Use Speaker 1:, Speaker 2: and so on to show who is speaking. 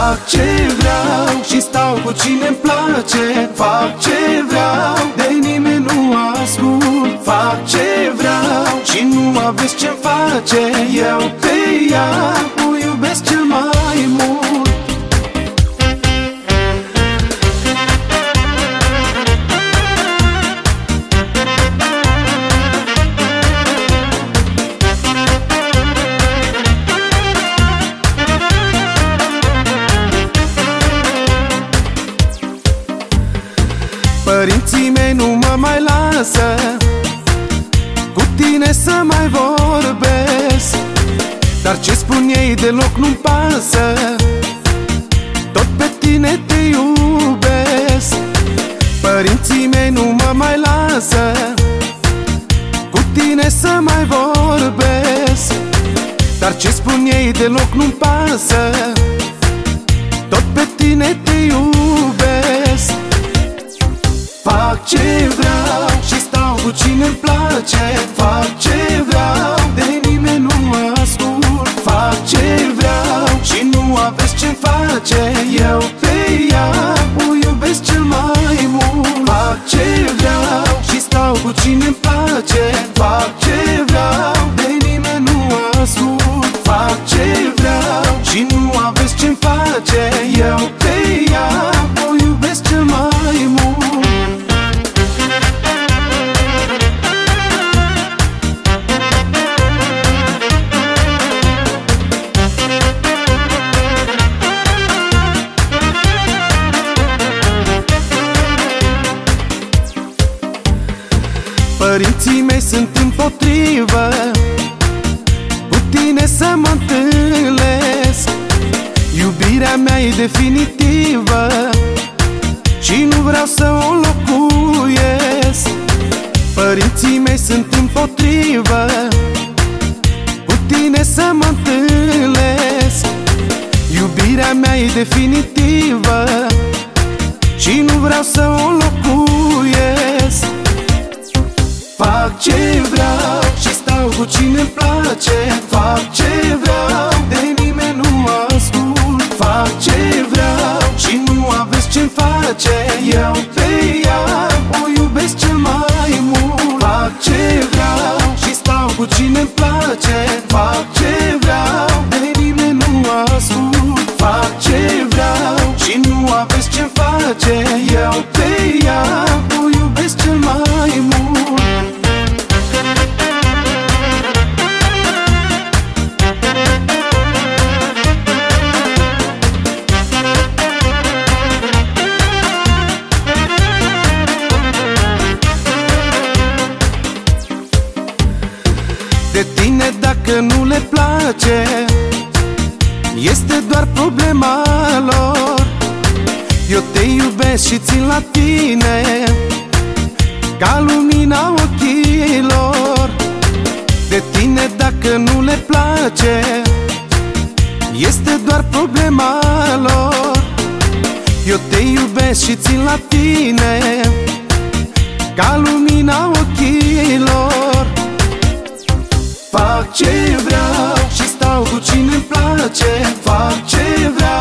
Speaker 1: Fac ce vreau și stau cu cine-mi place. Fac ce vreau, de nimeni nu ascult. Fac ce vreau și nu aveți ce-mi face. Eu pe ea o iubesc cel mai mult. Părinții mei nu mă mai lasă cu tine să mai vorbesc, dar ce spun ei deloc nu-mi pasă. Tot pe tine te iubesc. Părinții mei nu mă mai lasă cu tine să mai vorbesc, dar ce spun ei deloc nu-mi pasă. Tot pe tine te iubesc. Fac ce vreau și stau cu cine-mi place. Fac ce vreau, de nimeni nu mă ascult. Fac ce vreau și nu aveți ce-mi face. Eu pe ea o iubesc cel mai mult. Fac ce vreau și stau cu cine-mi place. Fac ce vreau, de nimeni nu mă ascult. Fac ce vreau și nu aveți ce-mi face. Eu pe ea o iubesc cel mai mult. Părinții mei sunt împotrivă cu tine să mă întâlnesc. Iubirea mea e definitivă și nu vreau să o înlocuiesc. Părinții mei sunt împotrivă cu tine să mă întâlnesc. Iubirea mea e definitivă și nu vreau să o înlocuiesc. Fac ce vreau și stau cu cine-mi place. Fac ce vreau, de nimeni nu ascult. Fac ce vreau și nu aveți ce-mi face. Eu pe ea o iubesc cel mai mult. Fac ce vreau și stau cu cine-mi place. Fac ce vreau, de nimeni nu ascult. Fac ce vreau și nu aveți ce-mi face. Eu pe ea o iubesc cel mai mult. De tine dacă nu le place, este doar problema lor. Eu te iubesc și țin la tine ca lumina ochilor. De tine dacă nu le place, este doar problema lor. Eu te iubesc și țin la tine ca lumina ochilor. Fac ce vreau și stau cu cine-mi place. Fac ce vreau,